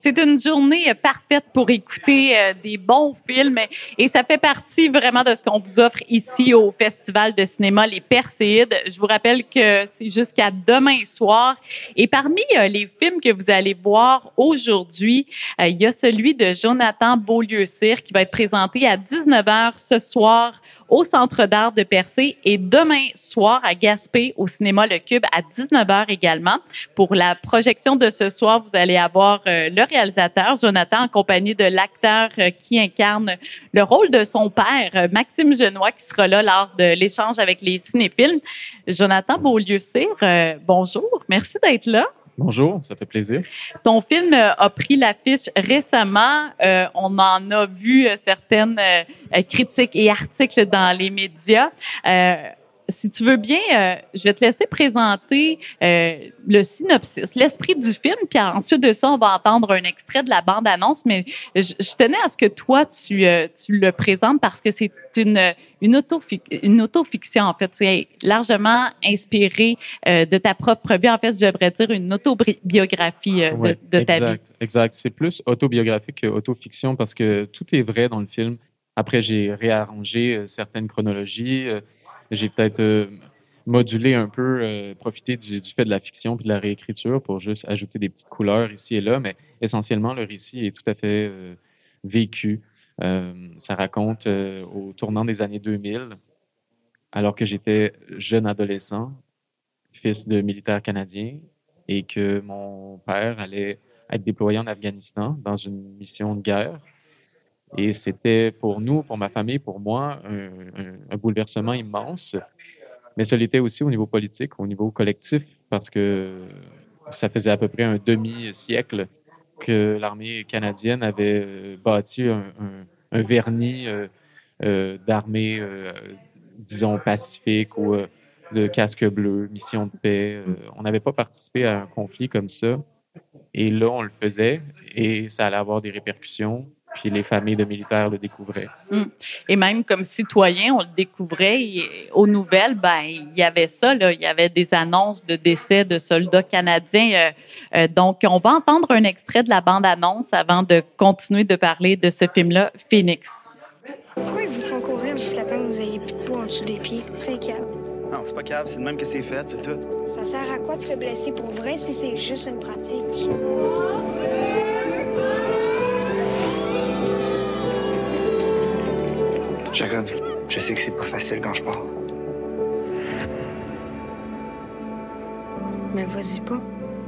C'est une journée parfaite pour écouter des bons films et ça fait partie vraiment de ce qu'on vous offre ici au Festival de cinéma Les Perséides. Je vous rappelle que c'est jusqu'à demain soir et parmi les films que vous allez voir aujourd'hui, il y a celui de Jonathan Beaulieu-Cyr qui va être présenté à 19h ce soir au Centre d'art de Percé et demain soir à Gaspé au cinéma Le Cube à 19h également. Pour la projection de ce soir, vous allez avoir le réalisateur Jonathan en compagnie de l'acteur qui incarne le rôle de son père, Maxime Genois, qui sera là lors de l'échange avec les cinéphiles. Jonathan Beaulieu-Cyr, bonjour, merci d'être là. Bonjour, ça fait plaisir. Ton film a pris l'affiche récemment. On en a vu certaines critiques et articles dans les médias. Si tu veux bien, je vais te laisser présenter le synopsis, l'esprit du film, puis ensuite de ça, on va entendre un extrait de la bande-annonce, mais je tenais à ce que toi, tu le présentes parce que c'est une autofiction, en fait. C'est largement inspiré de ta propre vie. En fait, je devrais dire une autobiographie de ta vie. Exact. C'est plus autobiographique que autofiction parce que tout est vrai dans le film. Après, j'ai réarrangé certaines chronologies. J'ai peut-être modulé un peu, profité du fait de la fiction puis de la réécriture pour juste ajouter des petites couleurs ici et là, mais essentiellement, le récit est tout à fait vécu. Ça raconte au tournant des années 2000, alors que j'étais jeune adolescent, fils de militaire canadien, et que mon père allait être déployé en Afghanistan dans une mission de guerre. Et c'était pour nous, pour ma famille, pour moi, un bouleversement immense. Mais ça l'était aussi au niveau politique, au niveau collectif, parce que ça faisait à peu près un demi-siècle que l'armée canadienne avait bâti un vernis d'armée, disons, pacifique ou de casque bleu, mission de paix. On n'avait pas participé à un conflit comme ça. Et là, on le faisait et ça allait avoir des répercussions. Puis les familles de militaires le découvraient. Et même comme citoyen, on le découvrait. Et aux nouvelles, ben il y avait ça. Là, il y avait des annonces de décès de soldats canadiens. Donc, on va entendre un extrait de la bande-annonce avant de continuer de parler de ce film-là, Phoenix. Pourquoi ils vous font courir jusqu'à temps que vous ayez plus de peau en dessous des pieds? C'est cave. Non, c'est pas cave, c'est de même que c'est fait, c'est tout. Ça sert à quoi de se blesser pour vrai si c'est juste une pratique? Jacob, je sais que c'est pas facile quand je pars. Mais vas-y pas.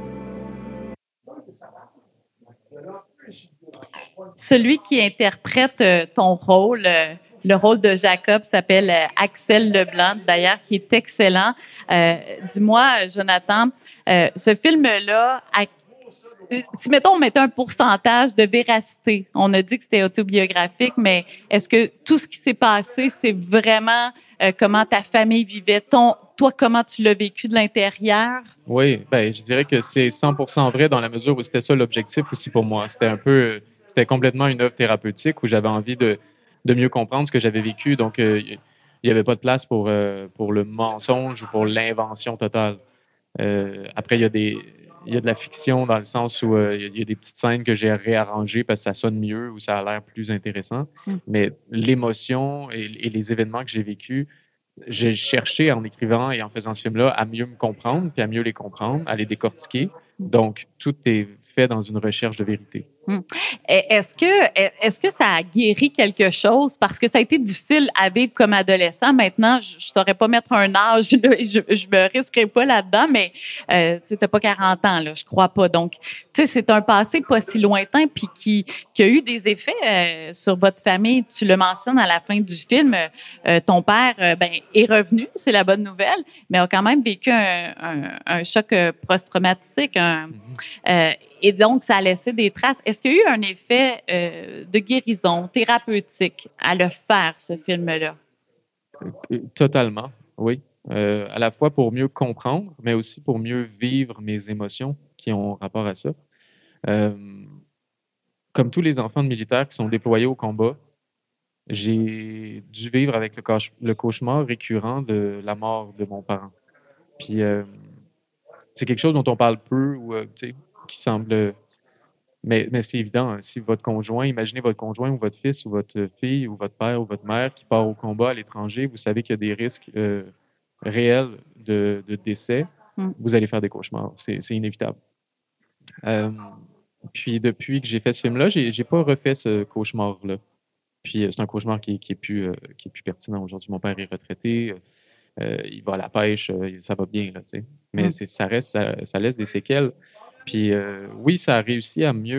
Celui qui interprète ton rôle, le rôle de Jacob s'appelle Axel Leblanc, d'ailleurs, qui est excellent. Dis-moi, Jonathan, ce film-là, si, mettons, on mettait un pourcentage de véracité, on a dit que c'était autobiographique, mais est-ce que tout ce qui s'est passé, c'est vraiment comment ta famille vivait? Toi, comment tu l'as vécu de l'intérieur? Oui, ben, je dirais que c'est 100% vrai dans la mesure où c'était ça l'objectif aussi pour moi. C'était complètement une œuvre thérapeutique où j'avais envie de mieux comprendre ce que j'avais vécu. Donc, il n'y avait pas de place pour le mensonge ou pour l'invention totale. Après, il y a de la fiction dans le sens où il y a des petites scènes que j'ai réarrangées parce que ça sonne mieux ou ça a l'air plus intéressant. Mais l'émotion et les événements que j'ai vécus, j'ai cherché en écrivant et en faisant ce film-là à mieux me comprendre, puis à mieux les comprendre, à les décortiquer. Donc, tout est fait dans une recherche de vérité. Est-ce que ça a guéri quelque chose? Parce que ça a été difficile à vivre comme adolescent. Maintenant, je saurais pas mettre un âge, là, je me risquerais pas là-dedans, mais tu n'as pas 40 ans, là, je crois pas. Donc, tu sais, c'est un passé pas si lointain, puis qui a eu des effets sur votre famille. Tu le mentionnes à la fin du film. Ton père, est revenu, c'est la bonne nouvelle, mais a quand même vécu un choc post-traumatique. Et donc, ça a laissé des traces. Est-ce qu'il y a eu un effet de guérison thérapeutique à le faire, ce film-là? Totalement, oui. À la fois pour mieux comprendre, mais aussi pour mieux vivre mes émotions qui ont rapport à ça. Comme tous les enfants de militaires qui sont déployés au combat, j'ai dû vivre avec le cauchemar récurrent de la mort de mon parent. Puis, c'est quelque chose dont on parle peu ou qui semble Mais c'est évident, hein, si votre conjoint, imaginez votre conjoint ou votre fils ou votre fille ou votre père ou votre mère qui part au combat à l'étranger, vous savez qu'il y a des risques réels de décès, vous allez faire des cauchemars. C'est inévitable. Puis depuis que j'ai fait ce film-là, j'ai pas refait ce cauchemar-là. Puis c'est un cauchemar qui est plus pertinent aujourd'hui. Mon père est retraité, il va à la pêche, ça va bien là, tu sais. Mais ça laisse des séquelles. Puis oui, ça a réussi à mieux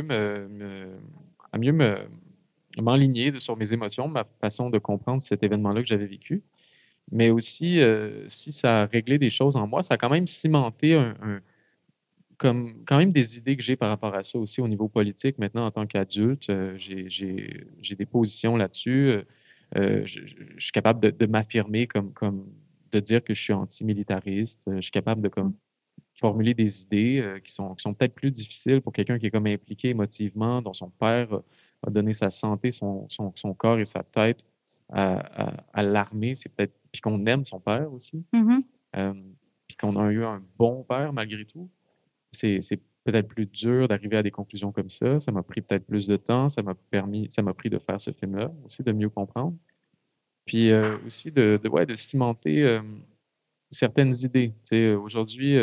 m'enligner sur mes émotions, ma façon de comprendre cet événement-là que j'avais vécu. Mais aussi, si ça a réglé des choses en moi, ça a quand même cimenté comme quand même des idées que j'ai par rapport à ça aussi au niveau politique. Maintenant, en tant qu'adulte, j'ai des positions là-dessus. Je suis capable de m'affirmer comme de dire que je suis antimilitariste. Je suis capable de comme formuler des idées qui sont peut-être plus difficiles pour quelqu'un qui est comme impliqué émotivement, dont son père a donné sa santé, son corps et sa tête à l'armée. C'est peut-être puis qu'on aime son père aussi, puis qu'on a eu un bon père malgré tout. C'est peut-être plus dur d'arriver à des conclusions comme ça. Ça m'a pris peut-être plus de temps. Ça m'a pris de faire ce film-là aussi, de mieux comprendre. Puis aussi de cimenter certaines idées. Tu sais, aujourd'hui,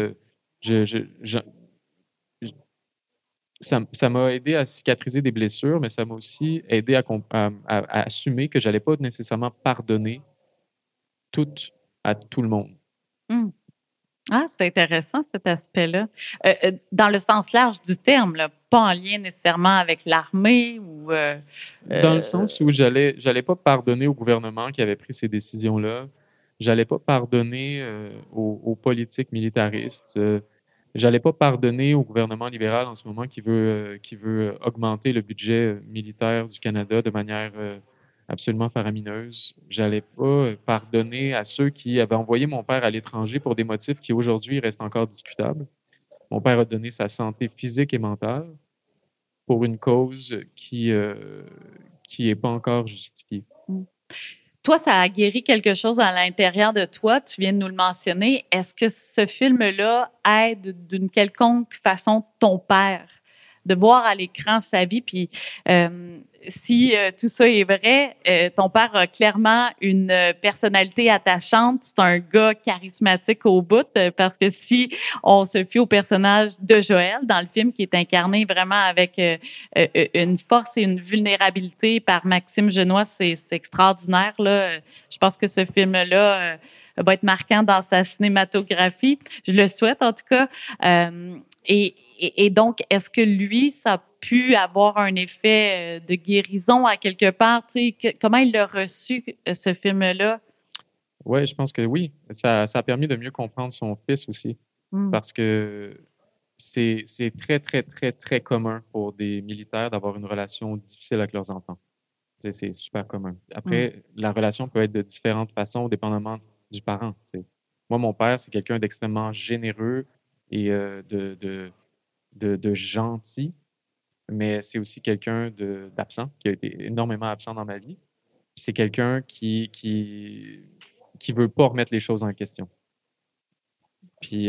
ça m'a aidé à cicatriser des blessures, mais ça m'a aussi aidé à assumer que j'allais pas nécessairement pardonner tout à tout le monde. Ah, c'est intéressant cet aspect-là. Dans le sens large du terme, là, pas en lien nécessairement avec l'armée ou. Dans le sens où j'allais pas pardonner au gouvernement qui avait pris ces décisions-là. J'allais pas pardonner aux politiques militaristes. J'allais pas pardonner au gouvernement libéral en ce moment qui veut augmenter le budget militaire du Canada de manière absolument faramineuse. J'allais pas pardonner à ceux qui avaient envoyé mon père à l'étranger pour des motifs qui aujourd'hui restent encore discutables. Mon père a donné sa santé physique et mentale pour une cause qui est pas encore justifiée. Toi, ça a guéri quelque chose à l'intérieur de toi. Tu viens de nous le mentionner. Est-ce que ce film-là aide d'une quelconque façon ton père de voir à l'écran sa vie? Puis si tout ça est vrai, ton père a clairement une personnalité attachante. C'est un gars charismatique au bout parce que si on se fie au personnage de Joël dans le film qui est incarné vraiment avec une force et une vulnérabilité par Maxime Genois, c'est extraordinaire là. Je pense que ce film-là va être marquant dans sa cinématographie. Je le souhaite en tout cas. Et donc, est-ce que lui, ça a pu avoir un effet de guérison à quelque part? Comment il a reçu ce film-là? Oui, je pense que oui. Ça a permis de mieux comprendre son fils aussi. Parce que c'est très, très, très, très commun pour des militaires d'avoir une relation difficile avec leurs enfants. C'est super commun. Après, la relation peut être de différentes façons, dépendamment du parent. T'sais. Moi, mon père, c'est quelqu'un d'extrêmement généreux et de gentil, mais c'est aussi quelqu'un d'absent, qui a été énormément absent dans ma vie. C'est quelqu'un qui veut pas remettre les choses en question. Puis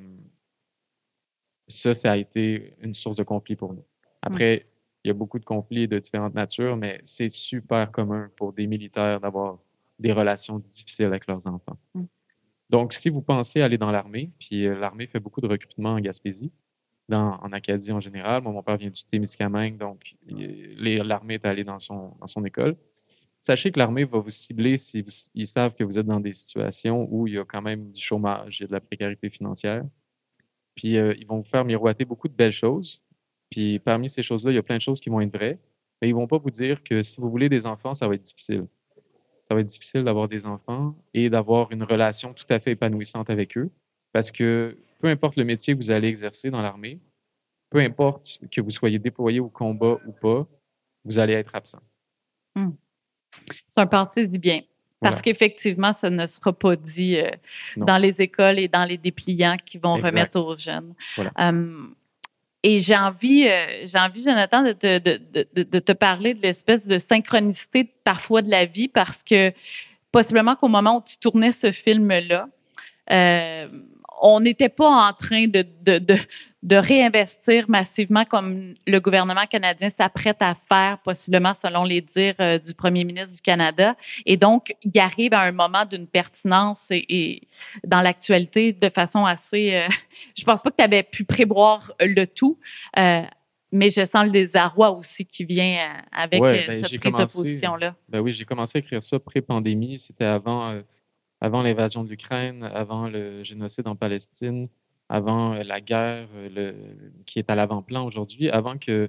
ça a été une source de conflit pour nous. Après, il y a beaucoup de conflits de différentes natures, mais c'est super commun pour des militaires d'avoir des relations difficiles avec leurs enfants. Donc, si vous pensez aller dans l'armée, puis l'armée fait beaucoup de recrutement en Gaspésie, en Acadie en général. Moi, mon père vient du Témiscamingue, donc l'armée est allée dans son école. Sachez que l'armée va vous cibler si ils savent que vous êtes dans des situations où il y a quand même du chômage, il y a de la précarité financière. Puis ils vont vous faire miroiter beaucoup de belles choses. Puis parmi ces choses-là, il y a plein de choses qui vont être vraies. Mais ils vont pas vous dire que si vous voulez des enfants, ça va être difficile. Ça va être difficile d'avoir des enfants et d'avoir une relation tout à fait épanouissante avec eux. Parce que peu importe le métier que vous allez exercer dans l'armée, peu importe que vous soyez déployé au combat ou pas, vous allez être absent. C'est un parti dit bien. Parce qu'effectivement, ça ne sera pas dit dans les écoles et dans les dépliants qui vont remettre aux jeunes. Voilà. Et j'ai envie, Jonathan, de te parler de l'espèce de synchronicité parfois de la vie parce que possiblement qu'au moment où tu tournais ce film-là, on n'était pas en train de réinvestir massivement comme le gouvernement canadien s'apprête à faire, possiblement selon les dires du premier ministre du Canada. Et donc, il arrive à un moment d'une pertinence et dans l'actualité de façon assez... je pense pas que tu avais pu prévoir le tout, mais je sens le désarroi aussi qui vient avec cette prise de position-là. Ben oui, j'ai commencé à écrire ça pré-pandémie. C'était avant l'invasion de l'Ukraine, avant le génocide en Palestine, avant la guerre qui est à l'avant-plan aujourd'hui, avant que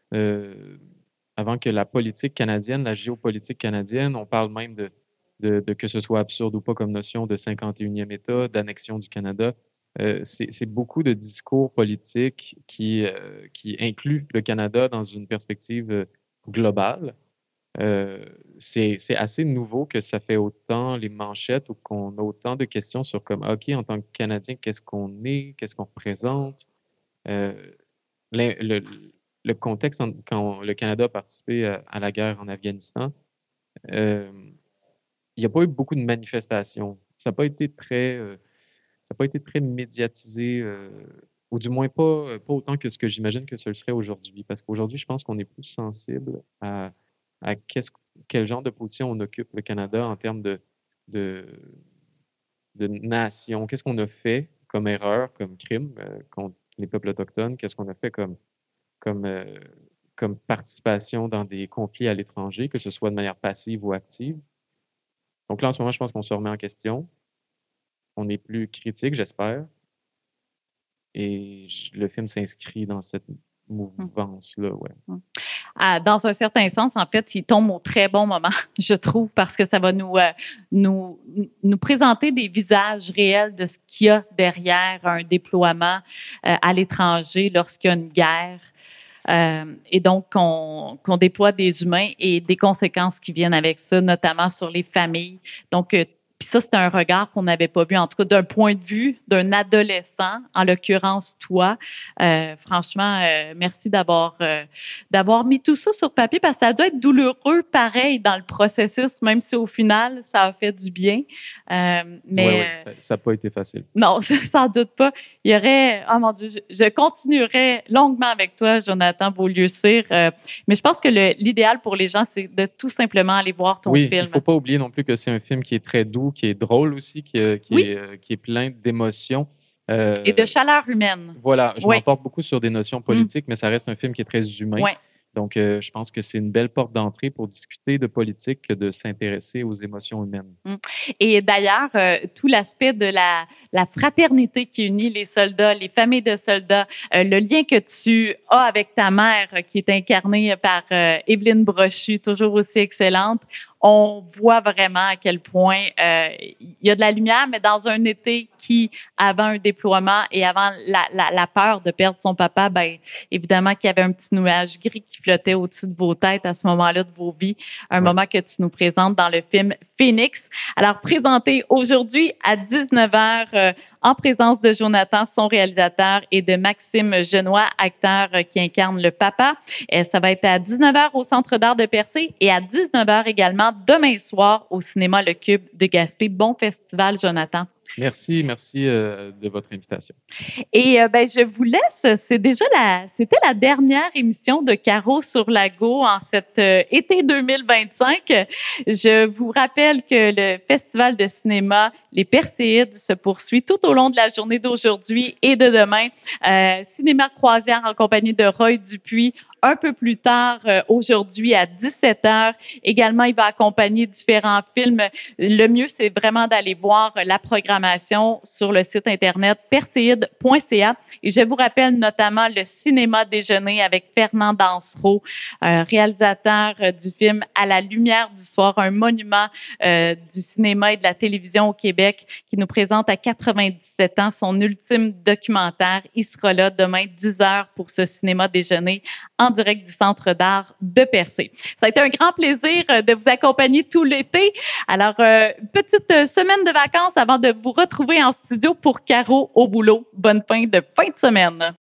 la politique canadienne, la géopolitique canadienne, on parle même de que ce soit absurde ou pas comme notion de 51e État, d'annexion du Canada. C'est beaucoup de discours politiques qui incluent le Canada dans une perspective globale. C'est assez nouveau que ça fait autant les manchettes ou qu'on a autant de questions sur comme, OK, en tant que Canadien, qu'est-ce qu'on est, qu'est-ce qu'on représente? Le contexte quand le Canada a participé à la guerre en Afghanistan, il n'y a pas eu beaucoup de manifestations. Ça n'a pas été très médiatisé, ou du moins pas autant que ce que j'imagine que ce le serait aujourd'hui. Parce qu'aujourd'hui, je pense qu'on est plus sensible à quel genre de position on occupe le Canada en termes de nation. Qu'est-ce qu'on a fait comme erreur, comme crime contre les peuples autochtones? Qu'est-ce qu'on a fait comme participation dans des conflits à l'étranger, que ce soit de manière passive ou active? Donc là, en ce moment, je pense qu'on se remet en question. On est plus critique, j'espère. Et le film s'inscrit dans cette mouvance-là, ouais. Dans un certain sens, en fait, il tombe au très bon moment, je trouve, parce que ça va nous présenter des visages réels de ce qu'il y a derrière un déploiement à l'étranger lorsqu'il y a une guerre. Et donc, qu'on déploie des humains et des conséquences qui viennent avec ça, notamment sur les familles. Donc, puis ça, c'est un regard qu'on n'avait pas vu, en tout cas d'un point de vue d'un adolescent, en l'occurrence toi. Franchement, merci d'avoir mis tout ça sur papier parce que ça doit être douloureux, pareil, dans le processus, même si au final, ça a fait du bien. Mais ça n'a pas été facile. Non, sans doute pas. Il y aurait, oh mon Dieu, je continuerai longuement avec toi, Jonathan Beaulieu-Cyr. Mais je pense que l'idéal pour les gens, c'est de tout simplement aller voir ton film. Oui, il ne faut pas oublier non plus que c'est un film qui est très doux, qui est drôle aussi, qui est plein d'émotions. Et de chaleur humaine. Voilà, je m'emporte beaucoup sur des notions politiques, mais ça reste un film qui est très humain. Oui. Donc, je pense que c'est une belle porte d'entrée pour discuter de politique que de s'intéresser aux émotions humaines. Et d'ailleurs, tout l'aspect de la fraternité qui unit les soldats, les familles de soldats, le lien que tu as avec ta mère, qui est incarnée par Évelyne Brochu, toujours aussi excellente, on voit vraiment à quel point il y a de la lumière, mais dans un été qui, avant un déploiement et avant la peur de perdre son papa, ben évidemment qu'il y avait un petit nuage gris qui flottait au-dessus de vos têtes à ce moment-là de vos vies, un moment que tu nous présentes dans le film Phoenix. Alors, présenté aujourd'hui à 19h en présence de Jonathan, son réalisateur, et de Maxime Genois, acteur qui incarne le papa. Ça va être à 19h au Centre d'art de Percé et à 19h également demain soir au cinéma Le Cube de Gaspé. Bon festival, Jonathan. Merci de votre invitation. Et je vous laisse. C'était la dernière émission de Caro sur Lago en cet été 2025. Je vous rappelle que le festival de cinéma Les Perséides se poursuit tout au long de la journée d'aujourd'hui et de demain. Cinéma Croisière en compagnie de Roy Dupuis. Un peu plus tard, aujourd'hui à 17h. Également, il va accompagner différents films. Le mieux, c'est vraiment d'aller voir la programmation sur le site internet perséide.ca. Et je vous rappelle notamment le cinéma déjeuner avec Fernand Dansereau, réalisateur du film À la lumière du soir, un monument du cinéma et de la télévision au Québec, qui nous présente à 97 ans son ultime documentaire. Il sera là demain 10h pour ce cinéma déjeuner en direct du Centre d'art de Percé. Ça a été un grand plaisir de vous accompagner tout l'été. Alors, petite semaine de vacances avant de vous retrouver en studio pour Caro au boulot. Bonne fin de semaine.